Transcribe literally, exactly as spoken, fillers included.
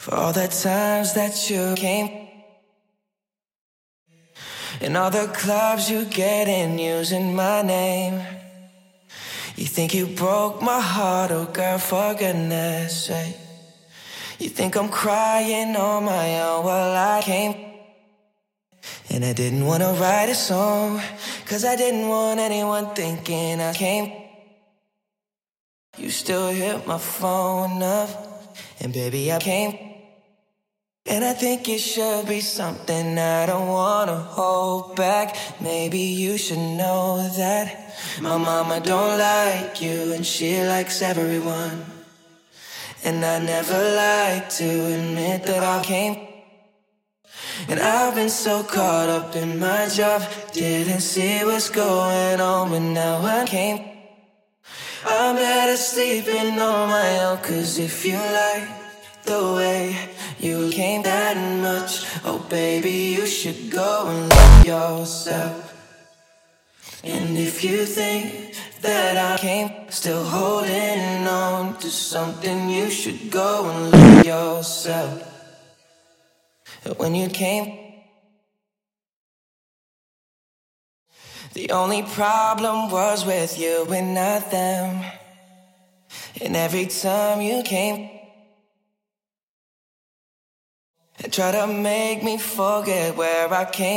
For all the times that you came, and all the clubs you get in using my name. You think you broke my heart, oh girl, for goodness sake. You think I'm crying on my own, well I came. And I didn't wanna write a song, cause I didn't want anyone thinking I came. You still hit my phone up, and baby I came. And I think it should be something I don't wanna hold back. Maybe you should know that my mama don't like you, and she likes everyone. And I never like to admit that I came. And I've been so caught up in my job, didn't see what's going on, but now I came. I'm better sleeping on my own, cause if you like the way you came that much, oh baby, you should go and love yourself. And if you think that I came still holding on to something, you should go and love yourself. When you came, the only problem was with you and not them. And every time you came, and try to make me forget where I came